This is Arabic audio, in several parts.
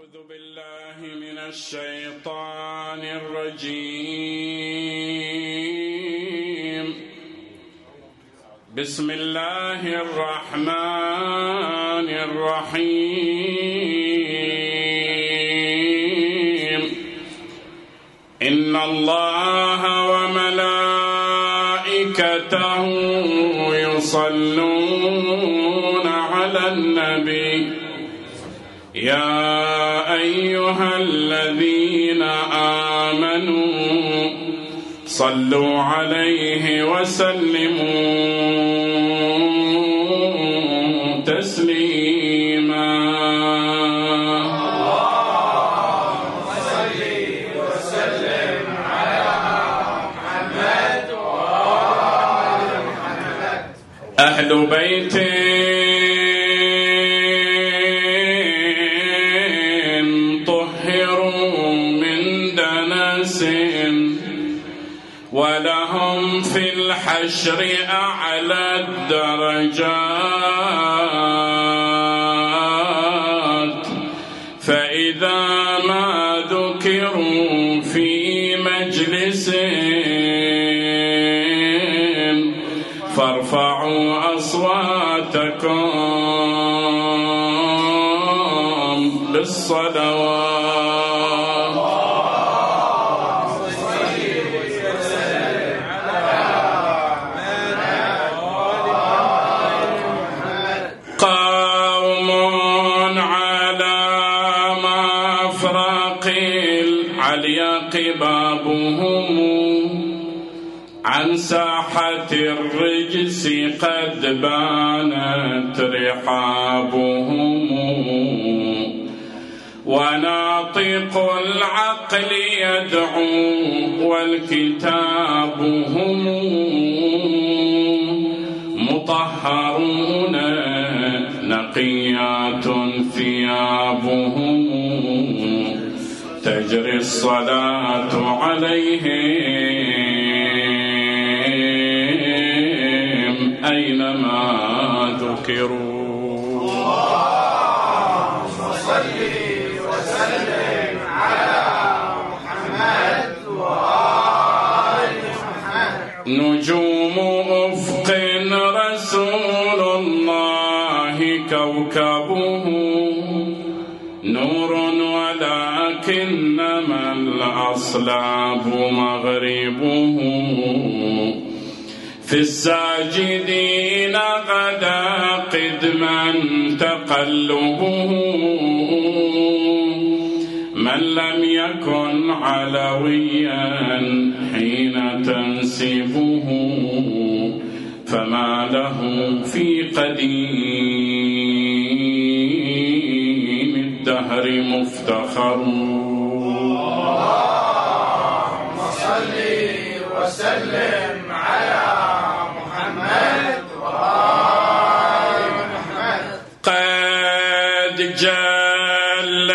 أعوذ بالله من الشيطان الرجيم. بسم الله الرحمن الرحيم. إن الله وملائكته يصلون على النبي يا أيها الذين آمنوا صلوا عليه وسلموا تسليما. اللهم صل وسلم على محمد وآل محمد. أهل بيته ولهم في الحشر أعلى الدرجات، فإذا ما ذكروا في مجلس فارفعوا أصواتكم بالصلوات. قبابهم عن ساحة الرجس قد بانت رحابهم، وناطق العقل يدعو والكتاب هم مطهرون نقيات ثيابهم، تجري الصلاة عليهم أينما ذكروا. اللهم صل وسلم على محمد وآل محمد. نجوم أفق رسول الله كوكبه نور، ولكنما الأصلاب مغربه، في الساجدين غدا قدما تقلبه، من لم يكن علويا حين تنسبه، فما له في قديم الدهر مفتخر. اللهم صل وسلم على محمد وآل محمد. قد جل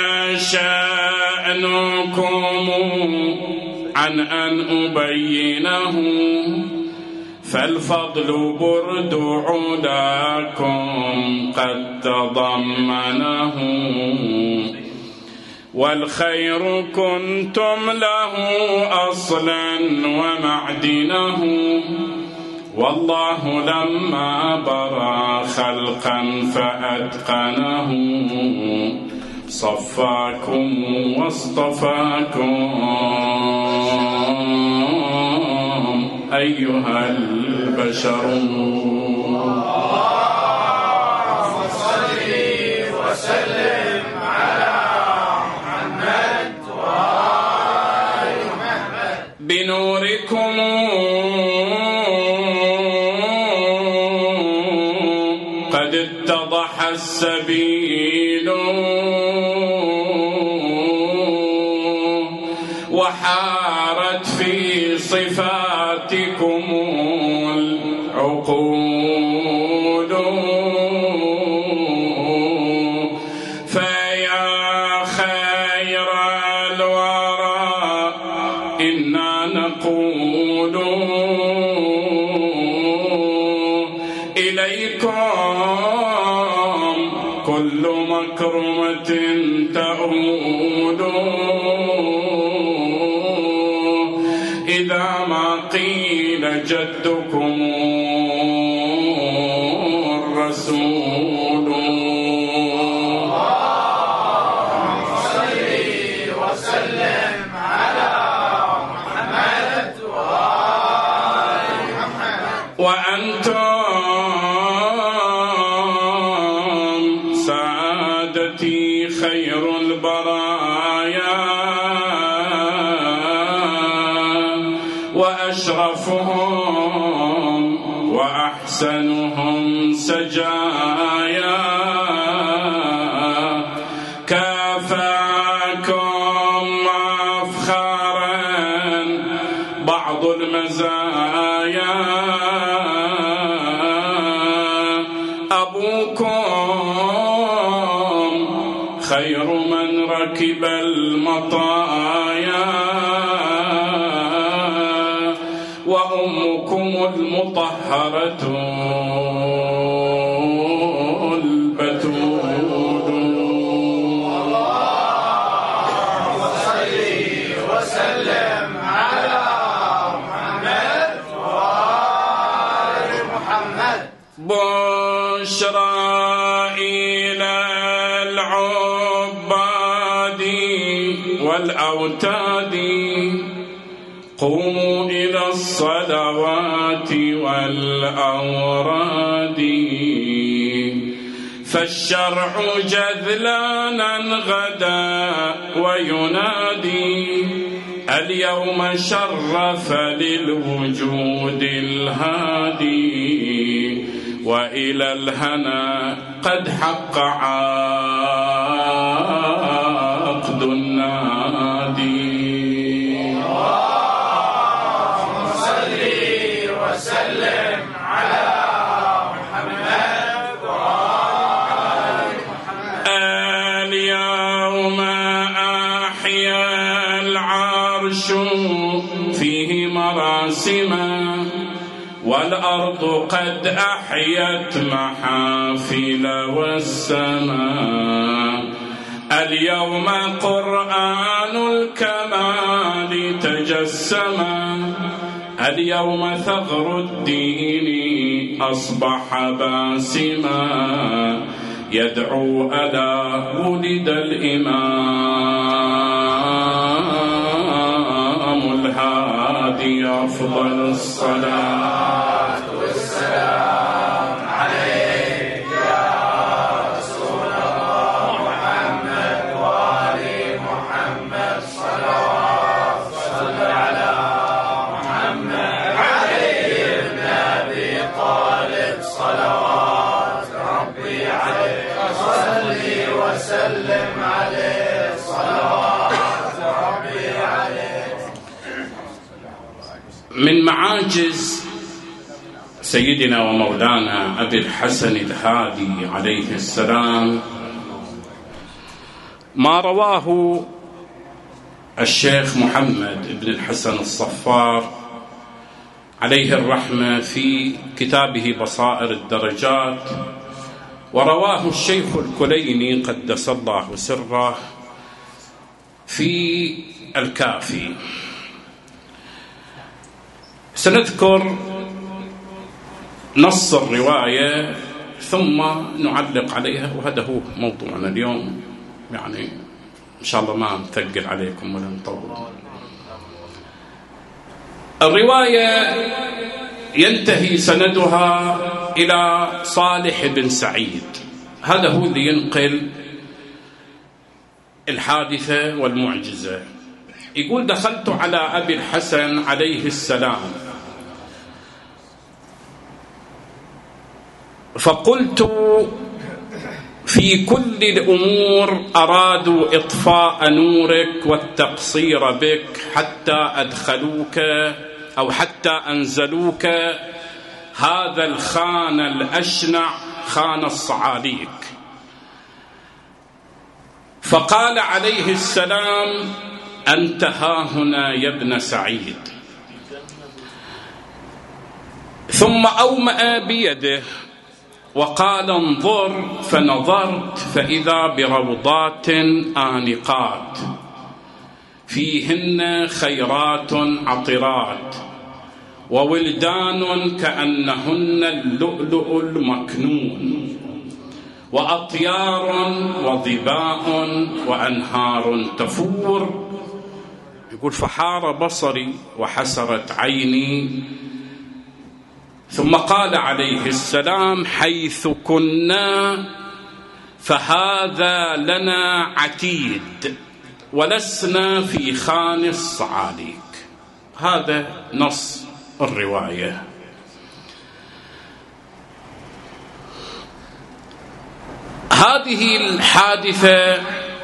شأنكم عن أن أبينه، فالفضل برد علاكم قد تضمنه، والخير كنتم له أصلا ومعدنه، والله لما برى خلقا فأتقنه، صفاكم واصطفاكم أيها البشر. اللهم صل وسلم على محمد وآل محمد. بنوركم قد اتضح السبيل، وحارت في صفاتكم العقول، فيا خير الورى إنا نقول إليكم كل مكرمة تعودوا إذا ما قيل جدكم الرسول. اللهم صل وسلم على محمد وآل محمد. وأنتم سعادتي خير البرايا وأشرفهم وأحسنهم سجايا، كافاكم مفخرا بعض المزايا، أبوكم خير من ركب المطايا، وأمكم المطهرة البتول. اللهم صل وسلم على محمد وآل محمد. بشرى إلى العباد والأوتاد، قوموا إلى الصلوات والأوراد، فالشرع جذلانا غدا وينادي، اليوم شرف للوجود الهادي، وإلى الهنا قد حق عقد النادي. وسلم على محمد وآل محمد. اليوم أحيا العرش فيه مراسما، والأرض قد أحيت محافل والسماء، اليوم قرآن الكمال تجسما، اليوم ثغر الدين أصبح باسما، يدعو ألا ولد الإمام الهادي، أفضل الصلاة والسلام عليك يا رسول الله محمد وآل محمد. صلوات صل على صلوات ربي عليه، صلي وسلم عليه، صلوات ربي عليه. من معاجز سيدنا ومولانا أبي الحسن الهادي عليه السلام ما رواه الشيخ محمد بن الحسن الصفار عليه الرحمة في كتابه بصائر الدرجات، ورواه الشيخ الكليني قدس الله سره في الكافي. سنذكر نص الرواية ثم نعلق عليها، وهذا هو موضوعنا اليوم، يعني إن شاء الله ما نثقل عليكم ولا نطول. الرواية ينتهي سندها إلى صالح بن سعيد، هذا هو اللي ينقل الحادثة والمعجزة. يقول: دخلت على أبي الحسن عليه السلام فقلت: في كل الأمور أرادوا إطفاء نورك والتقصير بك حتى أدخلوك أو حتى أنزلوك هذا الخان الأشنع، خان الصعاليك. فقال عليه السلام: أنت هاهنا يا ابن سعيد. ثم أومأ بيده وقال انظر، فنظرت فإذا بروضات آنقات فيهن خيرات عطرات وولدان كأنهن اللؤلؤ المكنون وأطيار وظباء وأنهار تفور. يقول فحار بصري وحسرت عيني، ثم قال عليه السلام حيث كنا فهذا لنا عتيد ولسنا في خان الصعاليك. هذا نص الرواية. هذه الحادثة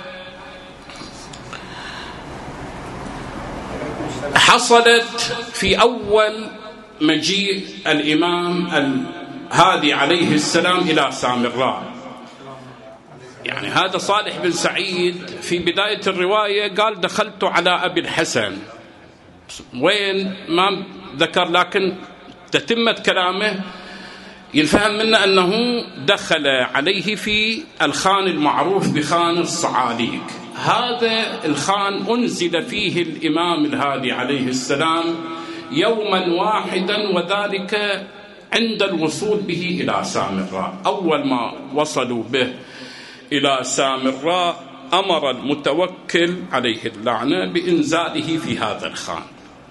حصلت في أول مجيء الإمام الهادي عليه السلام إلى سامراء. يعني هذا صالح بن سعيد في بداية الرواية قال دخلت على أبي الحسن، وين ما ذكر، لكن تتمة كلامه ينفهم منه أنه دخل عليه في الخان المعروف بخان الصعاليك. هذا الخان أنزل فيه الإمام الهادي عليه السلام يوما واحدا، وذلك عند الوصول به إلى سامراء. أول ما وصلوا به إلى سامراء أمر المتوكل عليه اللعنة بإنزاله في هذا الخان.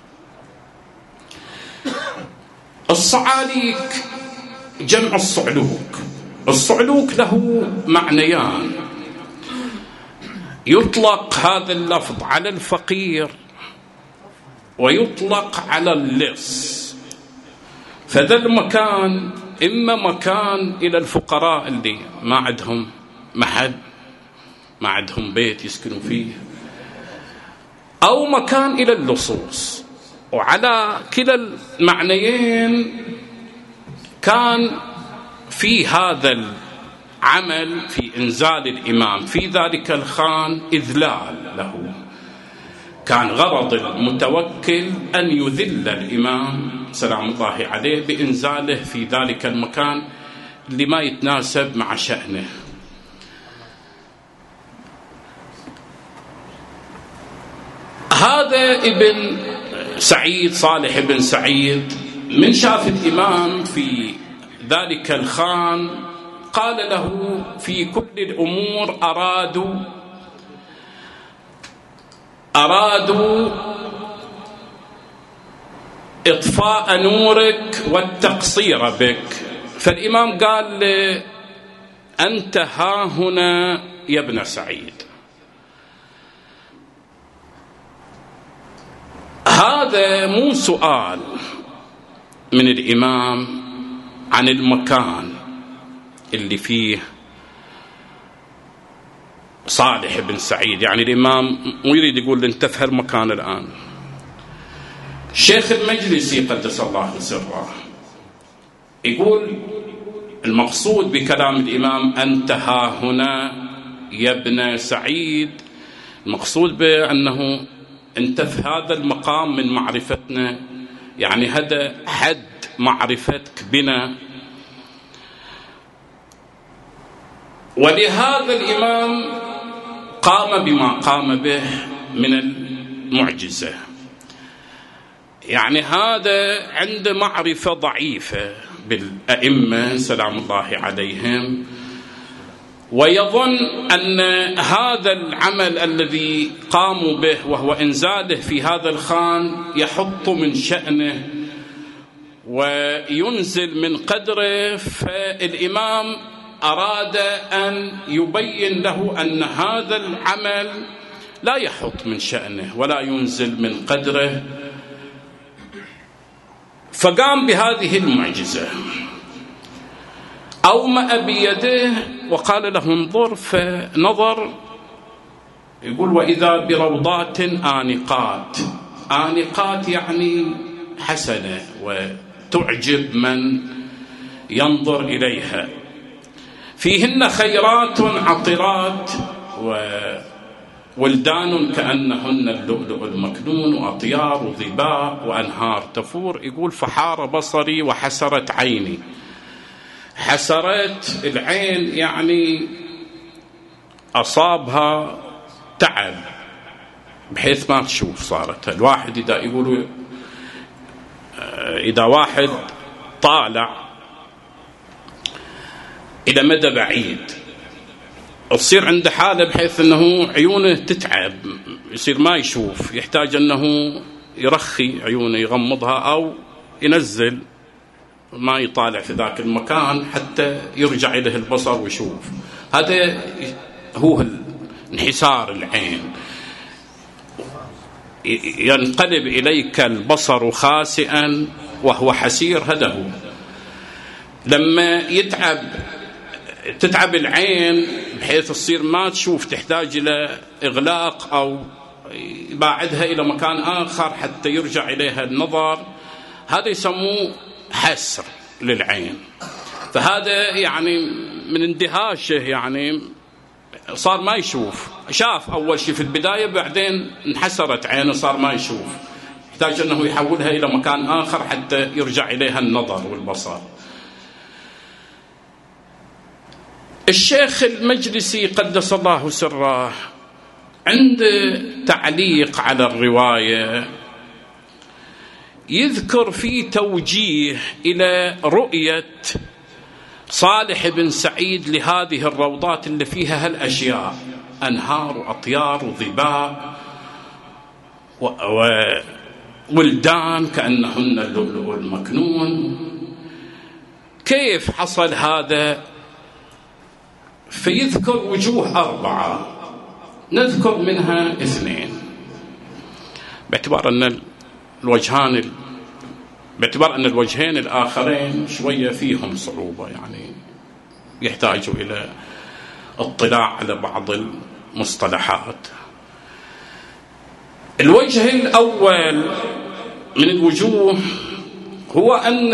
الصعاليك جمع الصعلوك. الصعلوك له معنيان، يطلق هذا اللفظ على الفقير ويطلق على اللص. فذا المكان إما مكان إلى الفقراء اللي ما عندهم محل، ما عندهم بيت يسكنوا فيه، أو مكان إلى اللصوص. وعلى كلا المعنيين كان في هذا العمل في إنزال الإمام في ذلك الخان إذلال له. كان غرض المتوكل أن يذل الإمام سلام الله عليه بإنزاله في ذلك المكان اللي ما يتناسب مع شأنه. هذا ابن سعيد صالح بن سعيد من شاف الإمام في ذلك الخان قال له في كل الأمور أرادوا إطفاء نورك والتقصير بك. فالإمام قال له أنت ها هنا يا ابن سعيد. هذا مو سؤال من الإمام عن المكان اللي فيه صالح بن سعيد. يعني الإمام مو يريد يقول انت في هالمكان الآن. الشيخ المجلسي قدس الله سره يقول المقصود بكلام الإمام أنت ها هنا يا ابن سعيد، المقصود بأنه أنت في هذا المقام من معرفتنا، يعني هذا حد معرفتك بنا. ولهذا الإمام قام بما قام به من المعجزة. يعني هذا عند معرفة ضعيفة بالأئمة سلام الله عليهم، ويظن أن هذا العمل الذي قاموا به وهو إنزاله في هذا الخان يحط من شأنه وينزل من قدره. فالإمام أراد أن يبين له أن هذا العمل لا يحط من شأنه ولا ينزل من قدره، فقام بهذه المعجزة. أومأ بيده وقال له انظر، فنظر. يقول وإذا بروضات آنقات. آنقات يعني حسنة وتعجب من ينظر إليها، فيهن خيرات عطرات وولدان كأنهن اللؤلؤ المكنون وأطيار وظباء وأنهار تفور. يقول فحار بصري وحسرت عيني. حسرت العين، يعني أصابها تعب بحيث ما تشوف. صارت الواحد إذا يقولوا إذا واحد طالع إلى مدى بعيد تصير عنده حالة بحيث أنه عيونه تتعب، يصير ما يشوف، يحتاج أنه يرخي عيونه، يغمضها أو ينزل ما يطالع في ذاك المكان حتى يرجع إليه البصر ويشوف. هذا هو انحسار العين، ينقلب إليك البصر خاسئا وهو حسير. هذا هو لما تتعب العين بحيث تصير ما تشوف، تحتاج إلى إغلاق أو يباعدها إلى مكان آخر حتى يرجع إليها النظر. هذا يسموه حسر للعين. فهذا يعني من اندهاشه يعني صار ما يشوف. شاف أول شيء في البداية، بعدين انحسرت عينه صار ما يشوف، يحتاج أنه يحولها إلى مكان آخر حتى يرجع إليها النظر والبصر. الشيخ المجلسي قدس الله سره عند تعليق على الرواية يذكر في توجيه إلى رؤية صالح بن سعيد لهذه الروضات اللي فيها هالأشياء، أنهار وأطيار وظباء وولدان كأنهن اللؤلؤ المكنون. كيف حصل هذا؟ فيذكر وجوه 4، نذكر منها 2 باعتبار أن الوجهين الآخرين شوية فيهم صعوبة، يعني يحتاجوا إلى اطلاع على بعض المصطلحات. الوجه الأول من الوجوه هو أن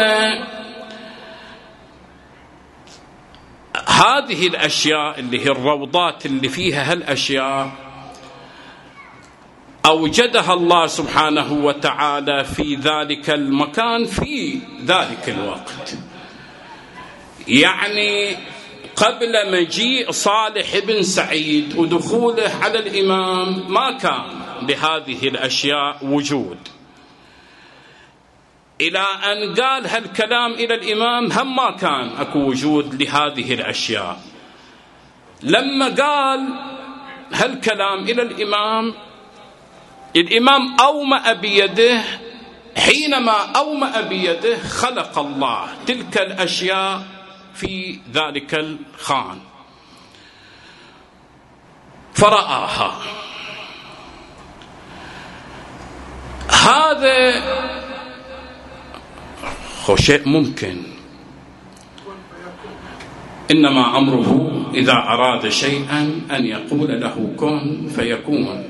هذه الأشياء اللي هي الروضات اللي فيها هالأشياء أوجدها الله سبحانه وتعالى في ذلك المكان في ذلك الوقت، يعني قبل مجيء صالح بن سعيد ودخوله على الإمام ما كان لهذه الأشياء وجود. إلى أن قال هالكلام إلى الإمام هم ما كان أكو وجود لهذه الأشياء. لما قال هالكلام إلى الإمام أومأ بيده، حينما أومأ بيده خلق الله تلك الأشياء في ذلك الخان فرآها. هذا هو شيء ممكن، إنما أمره إذا أراد شيئا أن يقول له كن فيكون.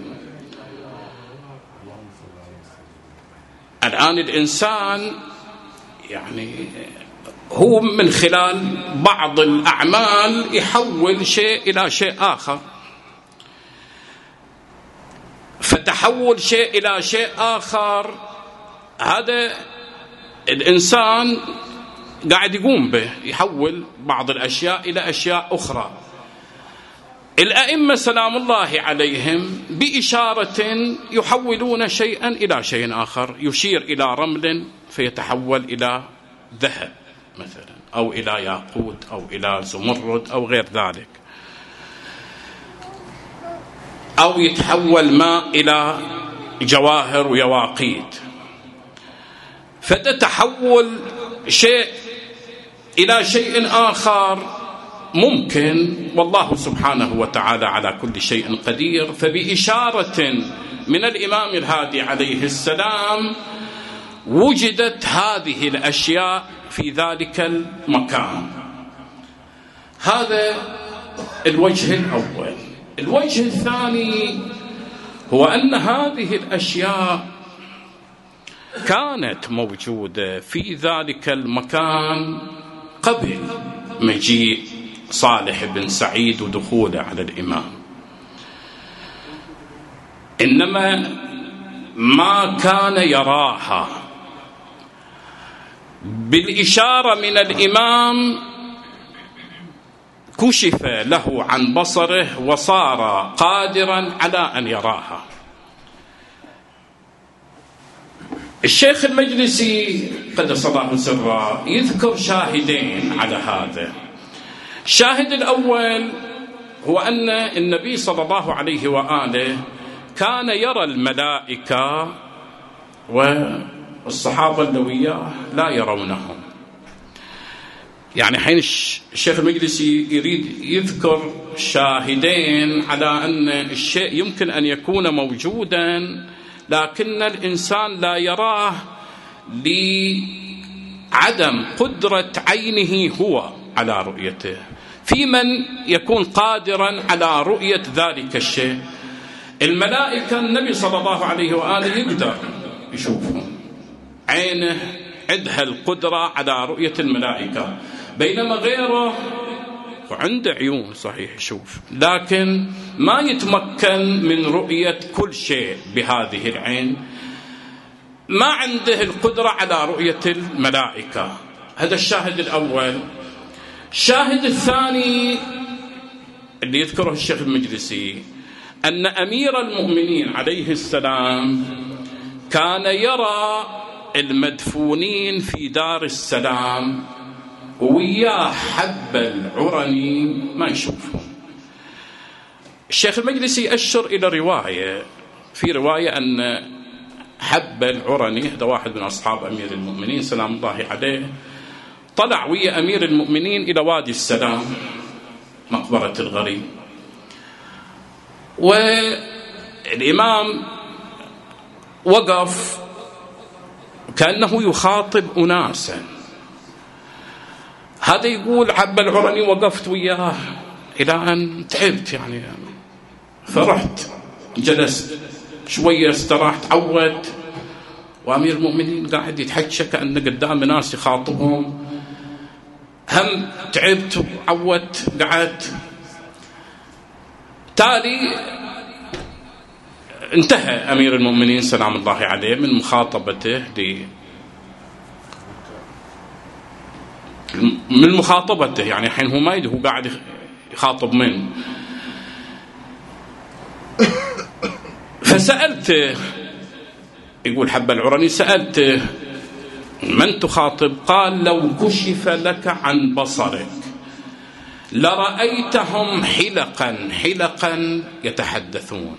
الآن الإنسان يعني هو من خلال بعض الأعمال يحول شيء إلى شيء آخر، فتحول شيء إلى شيء آخر هذا الإنسان قاعد يقوم به، يحول بعض الأشياء إلى أشياء أخرى. الأئمة سلام الله عليهم بإشارة يحولون شيئا إلى شيء آخر، يشير إلى رمل فيتحول إلى ذهب مثلا، أو إلى ياقوت، أو إلى زمرد، أو غير ذلك، أو يتحول ماء إلى جواهر ويواقيت. فتتحول شيء إلى شيء آخر ممكن، والله سبحانه وتعالى على كل شيء قدير. فبإشارة من الإمام الهادي عليه السلام وجدت هذه الأشياء في ذلك المكان. هذا الوجه الأول. الوجه الثاني هو أن هذه الأشياء كانت موجودة في ذلك المكان قبل مجيء صالح بن سعيد ودخوله على الإمام، إنما ما كان يراها بالإشارة من الإمام كشف له عن بصره وصار قادرا على أن يراها. الشيخ المجلسي قدس الله سره يذكر شاهدين على هذا. الشاهد الأول هو أن النبي صلى الله عليه وآله كان يرى الملائكة والصحابة اللي وياه لا يرونهم. يعني حين الشيخ المجلسي يريد يذكر شاهدين على أن الشيء يمكن أن يكون موجودا لكن الإنسان لا يراه لعدم قدرة عينه هو على رؤيته. في من يكون قادرا على رؤية ذلك الشيء. الملائكة النبي صلى الله عليه وآله يقدر يشوفهم، عينه عندها القدرة على رؤية الملائكة، بينما غيره وعنده عيون صحيح يشوف لكن ما يتمكن من رؤية كل شيء بهذه العين، ما عنده القدرة على رؤية الملائكة. هذا الشاهد الأول. الشاهد الثاني اللي يذكره الشيخ المجلسي أن أمير المؤمنين عليه السلام كان يرى المدفونين في دار السلام وياه حب العرني ما يشوفهم. الشيخ المجلسي يأشر إلى رواية، في رواية أن حب العرني هذا واحد من أصحاب أمير المؤمنين سلام الله عليه طلع ويا أمير المؤمنين إلى وادي السلام مقبرة الغريب، والإمام وقف كأنه يخاطب أناسا. هذا يقول حب العرني وقفت وياه إلى أن تعبت يعني فرحت جلست شوية استراحت عودت، وأمير المؤمنين قاعد يتحكى كأنه قدام ناس يخاطبهم، هم تعبت وعودت قعدت. تالي انتهى أمير المؤمنين سلام الله عليه من مخاطبته يعني حين هو ما يدري هو قاعد يخاطب من. فسألته يقول حب العرني سألته من تخاطب؟ قال لو كشف لك عن بصرك لرأيتهم حلقا يتحدثون.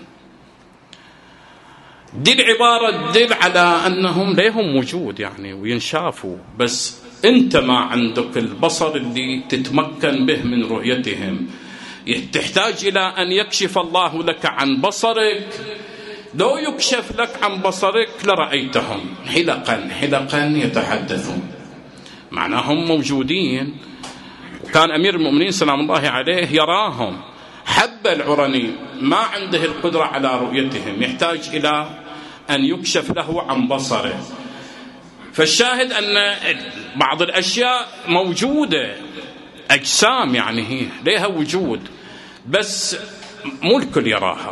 دي العبارة تدل على أنهم ليهم وجود يعني وينشافوا، بس أنت ما عندك البصر اللي تتمكن به من رؤيتهم، تحتاج إلى أن يكشف الله لك عن بصرك. لو يكشف لك عن بصرك لرأيتهم حلقا يتحدثون، معناهم موجودين. وكان أمير المؤمنين سلام الله عليه يراهم. حب العرني ما عنده القدرة على رؤيتهم، يحتاج إلى أن يكشف له عن بصره. فالشاهد أن بعض الأشياء موجودة، أجسام يعني هي لها وجود بس مو الكل يراها.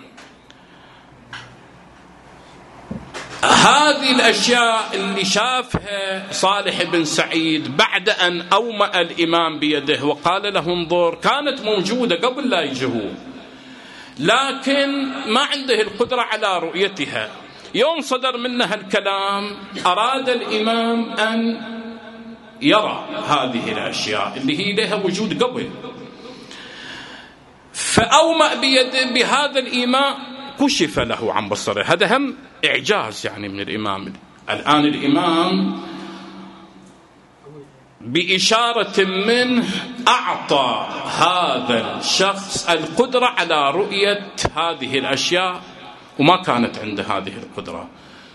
هذه الأشياء اللي شافها صالح بن سعيد بعد أن أومأ الإمام بيده وقال له انظر، كانت موجودة قبل لا يجهو لكن ما عنده القدرة على رؤيتها. يوم صدر منها الكلام أراد الإمام أن يرى هذه الأشياء اللي هي لها وجود قبل، فأومأ بيده بهذا الإيماء كشف له عن بصره. هذا هم إعجاز يعني من الإمام. الآن الإمام بإشارة منه أعطى هذا الشخص القدرة على رؤية هذه الأشياء وما كانت عنده هذه القدرة.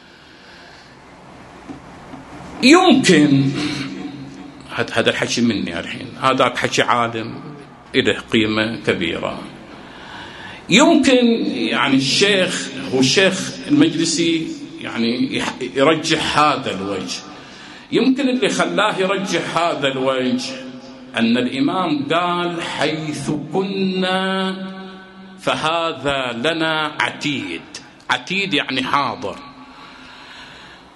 يمكن هذا الحكي مني الحين، هذاك حكي عالم له قيمة كبيرة. يمكن يعني الشيخ المجلسي يعني يرجح هذا الوجه. يمكن اللي خلاه يرجح هذا الوجه أن الإمام قال حيث كنا فهذا لنا عتيد يعني حاضر.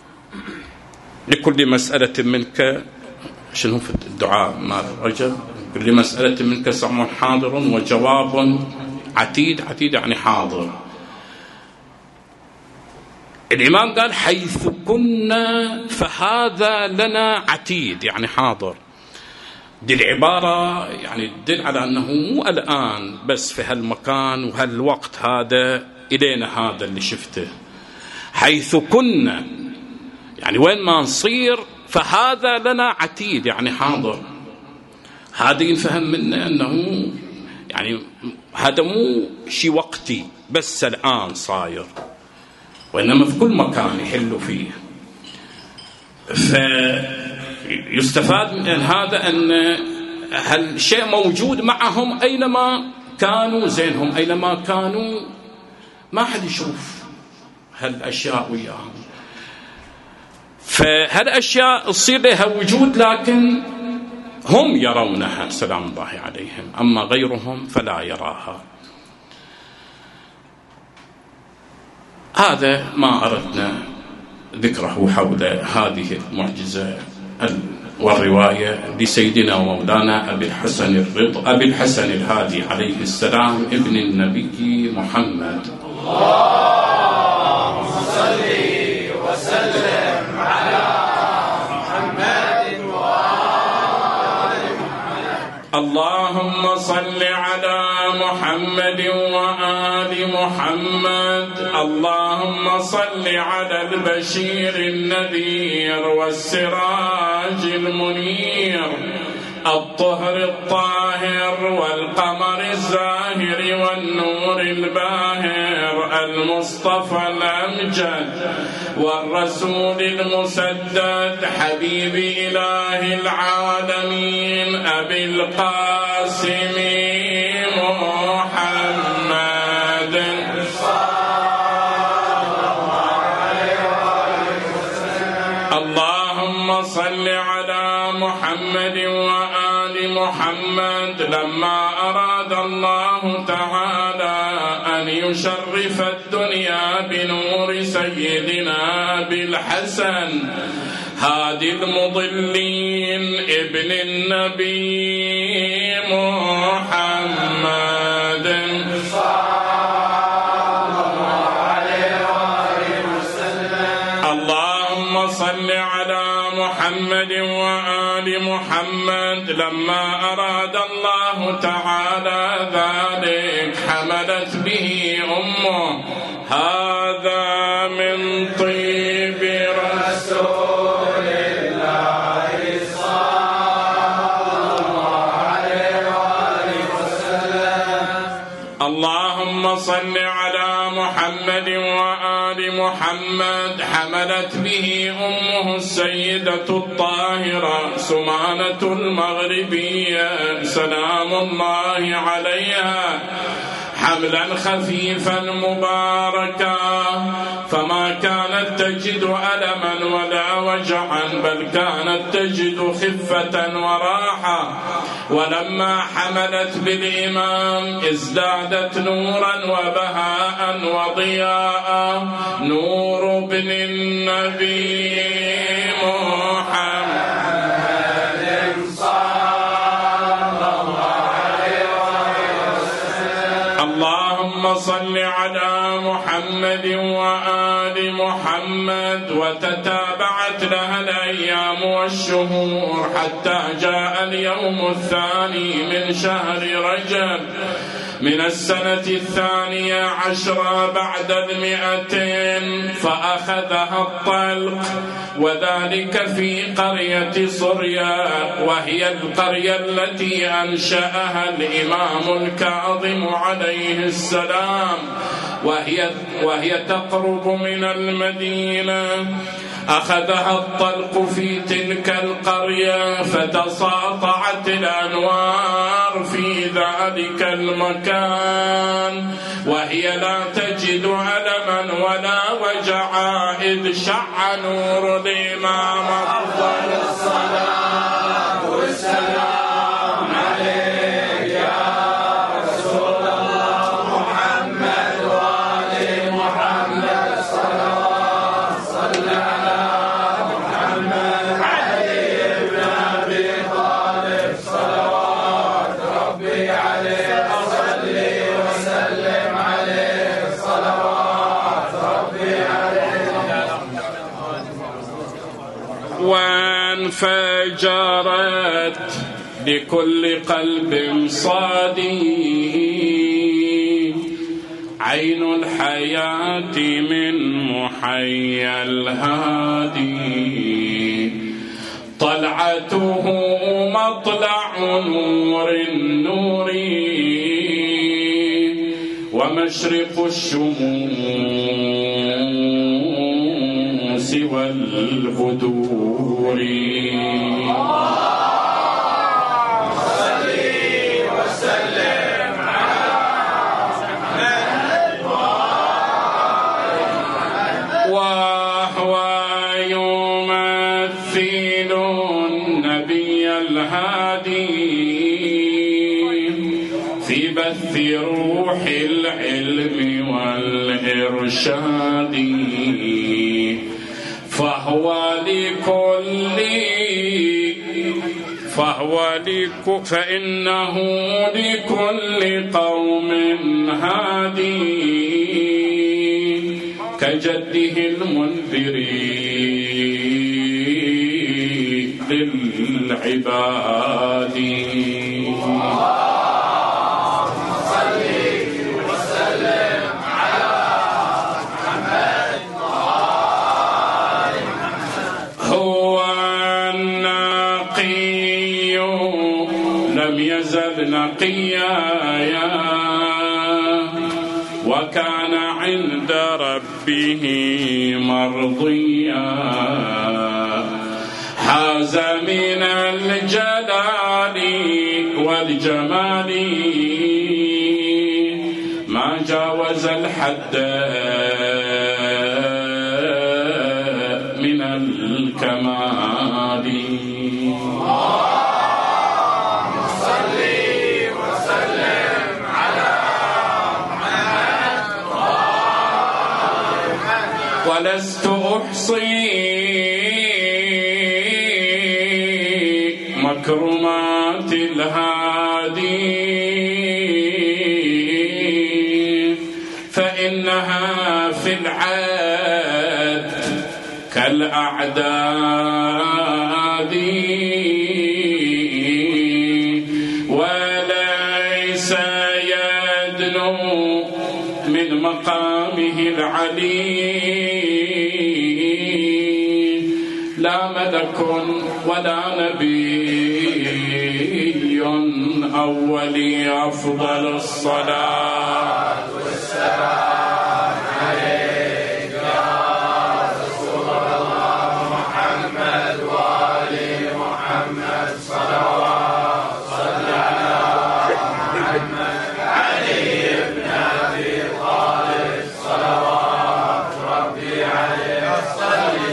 لكل مسألة منك شنو في الدعاء مال رجب كل مسألة منك سمع حاضر وجواب عتيد. عتيد يعني حاضر. الإمام قال حيث كنا فهذا لنا عتيد يعني حاضر. دي العبارة يعني تدل على أنه مو الآن بس في هالمكان وهالوقت هذا إلينا هذا اللي شفته. حيث كنا يعني وين ما نصير فهذا لنا عتيد يعني حاضر. هذا ينفهم منه أنه يعني هذا مو شيء وقتي بس الآن صاير، وإنما في كل مكان يحلوا فيه. فيستفاد من هذا أن هالشيء موجود معهم أينما كانوا. زينهم أينما كانوا ما حد يشوف هالأشياء وياهم، فهالأشياء تصير لها وجود لكن هم يرونها سلام الله عليهم، أما غيرهم فلا يراها. هذا ما أردنا ذكره حول هذه المعجزة والرواية لسيدنا ومولانا أبي الحسن الهادي عليه السلام ابن النبي محمد. اللهم صل وسلم على محمد وآل محمد. اللهم صل على محمد وآل محمد. اللهم صل على البشير النذير والسراج المنير، الطهر الطاهر والقمر الزاهر والنور الباهر، المصطفى الأمجد والرسول المسدد، حبيب إله العالمين أبي القاسم محمد. اللهم صل على محمد وآل محمد. لما أراد الله تعالى أن يشرف الدنيا بنور سيدنا أبي الحسن هادي المضلين ابن النبي محمد. اللهم صل على محمد وآل محمد. لما أراد الله تعالى ذلك حملت به أمه. هذا من طيب رسول الله صلى الله عليه وآله وسلم. اللهم صل على محمد وآل محمد. حملت به أمه السيدة الطاهرة سمانة المغربية سلام الله عليها حملا خفيفا مباركا، فما كانت تجد ألما ولا وجعا، بل كانت تجد خفة وراحة. ولما حملت بالإمام ازدادت نورا وبهاء وضياء، نور ابن النبي محمد صلى الله عليه وسلم. اللهم صل على محمد وآل محمد. وتتابعت لها الأيام والشهور حتى جاء اليوم الثاني من شهر رجب من السنة 12 بعد 200، فأخذها الطلق، وذلك في قرية صريا، وهي القرية التي أنشأها الإمام الكاظم عليه السلام، وهي تقرب من المدينة. أخذها الطلق في تلك القرية، فتساطعت الأنوار في ذلك المكان، وهي لا تجد ألما ولا وجعا، إذ شع نور الإمام أفضل الصلاة والسلام عليك يا رسول الله محمد وآل محمد. صلى على محمد علي بن أبي طالب صلوات فجرت لكل قلب صادق عين الحياة من محيا الهادي طلعته مطلع نور النور ومشرق الشموس والبدور في روح العلم والإرشاد فإنه لكل قوم هادي كجده المنذر للعباد. نقيا وكان عند ربه مرضيا حاز من الجلال والجمال ما جاوز الحد من الكمال. ولست أحصي مكرمات الهادي فإنها في العاد كالأعداد وليس يدنو من مقامه العلي لا ملك ولا نبي أولي أفضل الصلاة والسلام عليك يا رسول الله محمد وآل محمد صلوات صل على محمد علي بن أبي طالب صلوات ربي عليه صلي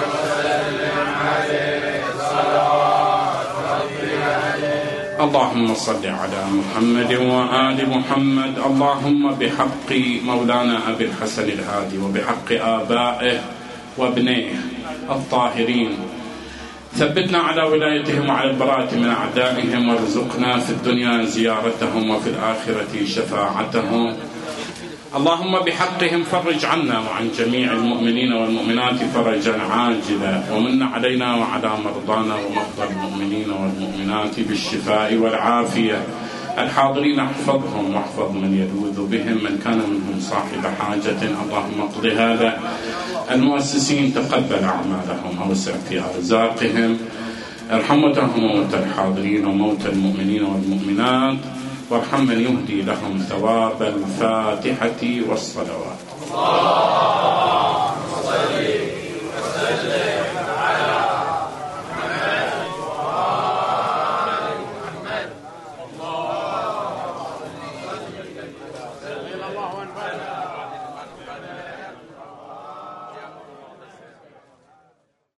اللهم صل على محمد وآل محمد. اللهم بحق مولانا أبي الحسن الهادي وبحق آبائه وابنيه الطاهرين ثبتنا على ولايتهم وعلى البراءة من أعدائهم وارزقنا في الدنيا زيارتهم وفي الآخرة شفاعتهم. اللهم بحقهم فرج عنا وعن جميع المؤمنين والمؤمنات فرجا عاجلا ومن علينا وعلى مرضانا ومرضى المؤمنين والمؤمنات بالشفاء والعافية. الحاضرين احفظهم واحفظ من يلوذ بهم من كان منهم صاحب حاجة اللهم اقضها له. المؤسسين تقبل أعمالهم ووسع في أرزاقهم. ارحم موتهم وموتى الحاضرين وموتى المؤمنين والمؤمنات وارحم من يهدي لهم ثواب الفاتحة والصلوات.